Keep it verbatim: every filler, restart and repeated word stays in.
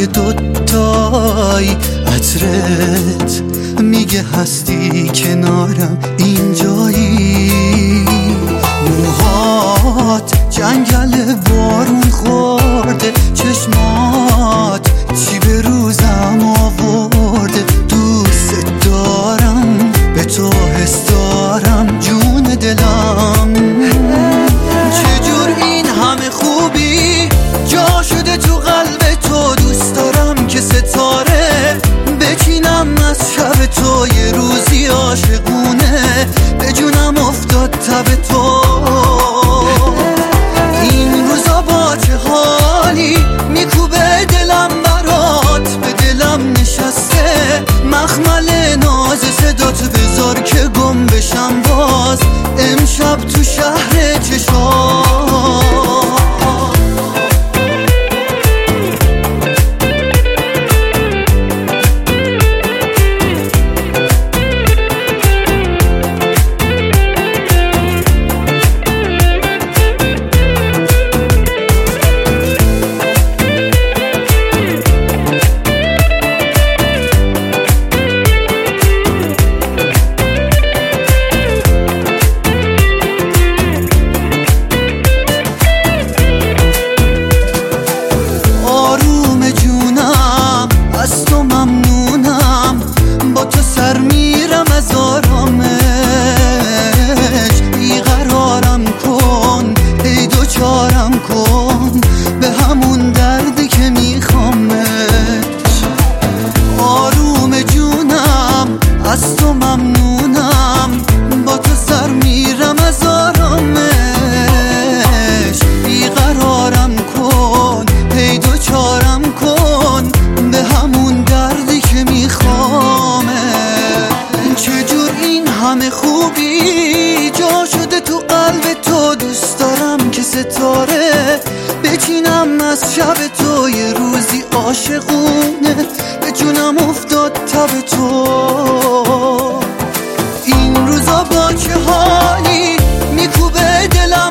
توی دوتای عطرت میگه هستی کنارم اینجایی. موهات جنگل بارون خورده، چشمات چی به روزم آورده. دوست دارم، به تو حس دارم، جون دلم. چجور این همه خوبی جا شده تو قلب تو. دوست دارم که ستاره بچینم از شب تو، یه روزی عاشقونه به جونم افتاد تب تو. این روزا با چه حالی میکوبه دلم برات، به دلم نشسته مخمل ناز صدات. بذار که گم بشم باز امشب تو شهر چشام. به همون دردی که میخوامت. آروم جونم از تو ممنونم، با تو سر میرم از آرامش. بیقرارم کن، پیدا چارم کن، به همون دردی که میخوامت. چجور این همه خوبی جا شده تو قلب تو. دوست دارم که ستاره بچینم از شب تو، یه روزی عاشقونه به جونم افتاد تب تو. این روزا با چه حالی میکوبه دلم